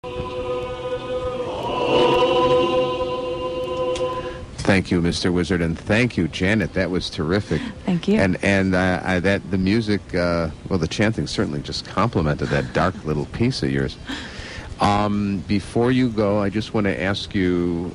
Thank you, Mr. Wizard, and thank you, Janet. That was terrific. Thank you. And that the music, well, the chanting certainly just complemented that dark little piece of yours. Before you go, I just want to ask you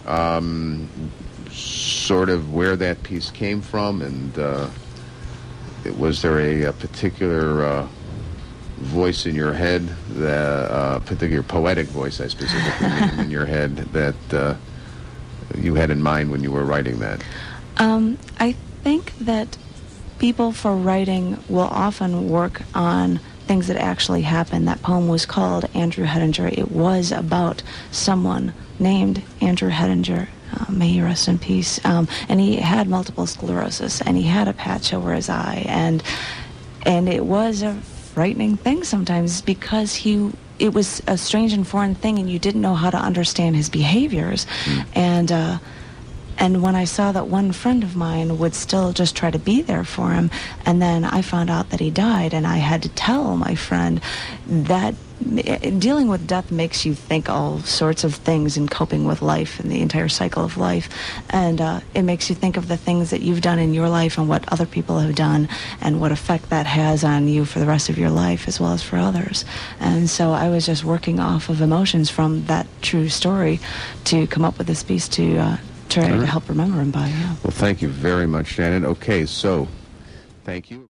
sort of where that piece came from, and was there a particular voice in your head, a particular poetic voice, I specifically mean, in your head that you had in mind when you were writing that? I think that people for writing will often work on things that actually happened. That poem was called Andrew Hettinger. It was about someone named Andrew Hettinger. May he rest in peace. And he had multiple sclerosis, and he had a patch over his eye, and it was a frightening thing sometimes because it was a strange and foreign thing, and you didn't know how to understand his behaviors. And when I saw that one friend of mine would still just try to be there for him, and then I found out that he died, and I had to tell my friend that dealing with death makes you think all sorts of things in coping with life and the entire cycle of life. And it makes you think of the things that you've done in your life and what other people have done and what effect that has on you for the rest of your life as well as for others. And so I was just working off of emotions from that true story to come up with this piece to try to help remember him by. Yeah. Well, thank you very much, Janet. Okay, so thank you.